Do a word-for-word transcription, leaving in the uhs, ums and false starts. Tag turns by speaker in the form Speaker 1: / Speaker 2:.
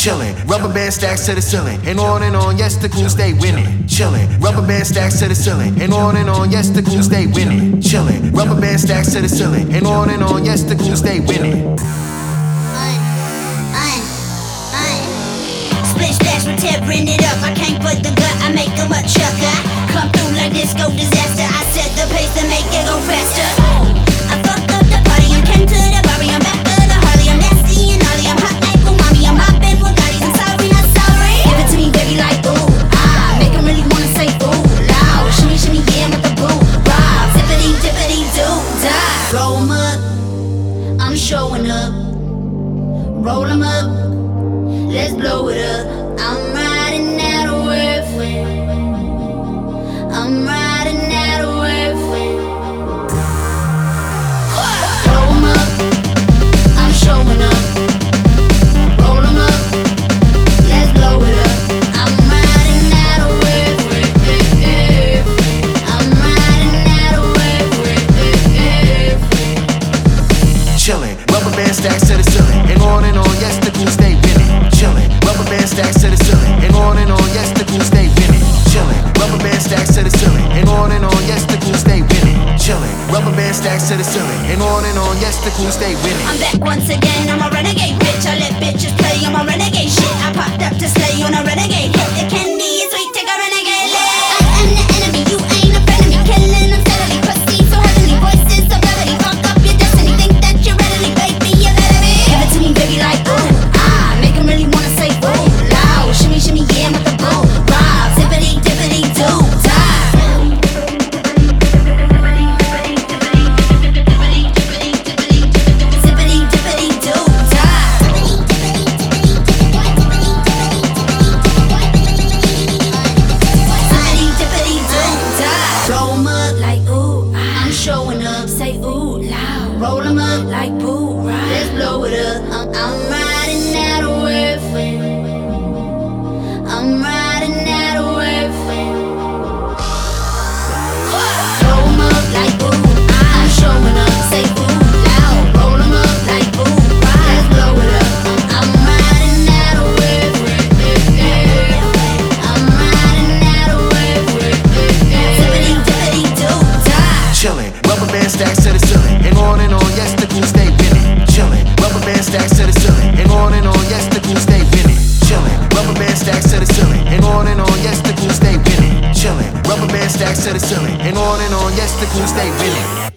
Speaker 1: Chillin', rubber band stacks to the ceiling, and on and on, yes, the crew stay winning. Chillin', rubber band stacks to the ceiling, and on and on, yes, the crew stay winning. Chillin', rubber band stacks to the ceiling, and on and on, yes, the crew stay winning.
Speaker 2: Split splash, we're tearing it up. I can't put the gut, I make them a chucker. Come through like disco disaster. I set the pace to make it go faster. I fucked up the party and came to the party. I'm back for the Harley. I'm nasty and gnarly. I'm hot like umami. I'm mopping Bugattis. I'm sorry, not sorry. Give it to me, baby, like ooh ah. Make 'em really wanna say ooh loud. Shimmy, shimmy, yeah, I'm with the boo bob. Zippity, dippity, doo dah. Roll 'em up, I'm showing up. Roll 'em up, let's blow it up. I'm riding out of work. I'm riding out of work. Roll 'em up, I'm showing up. Roll 'em up, let's blow it up. I'm riding out of work. I'm riding out of work.
Speaker 1: Chillin', rubber band stacks to the ceiling, and on and on, yes, the crew stay winning. Chillin', rubber band stacks to the ceiling, and on and on, yes, the crew stay winning. Chillin', rubber band stacks to the ceiling, and on and on, yes, the crew stay winning. Chillin', rubber band stacks to the ceiling, and on and on, yes, the crew stay winning.
Speaker 2: I'm back once again, I'm a renegade bitch. I let bitches play on my renegade shit. I popped up to slay on a renegade hit. The candy is sweet, take a renegade lit. I am the enemy, you ain't a friend of me. Killing them steadily, pussy so heavenly. Voices so cleverly, fuck up your destiny. Think that you're readily, baby, you better be. Give it to me, baby, like ooh ah. Make 'em really wanna say ooh loud. Shimmy, shimmy, yeah, I'm with the boo bob. Zippity, dippity, doo dah. Showing up, say ooh loud. Roll 'em up like boo ride. Let's blow it up. I'm, I'm riding out of work. I'm riding out of work. Roll 'em up like boo. I'm showing up, say ooh loud. Roll 'em up like boo ride. Let's blow it up. I'm, I'm riding out of work. I'm riding out of work. Zippity dippity doo dah.
Speaker 1: Chillin', rubber band stacks to the ceiling, and on and on, yes, the crew stay winning. Chillin', rubber band stacks to the ceiling, and on and on, yes, the crew stay winning. Chillin', rubber band stacks to the ceiling, and on and on, yes, the crew stay winning. Chillin', rubber band stacks to the ceiling, and on and on, yes, the crew stay winning.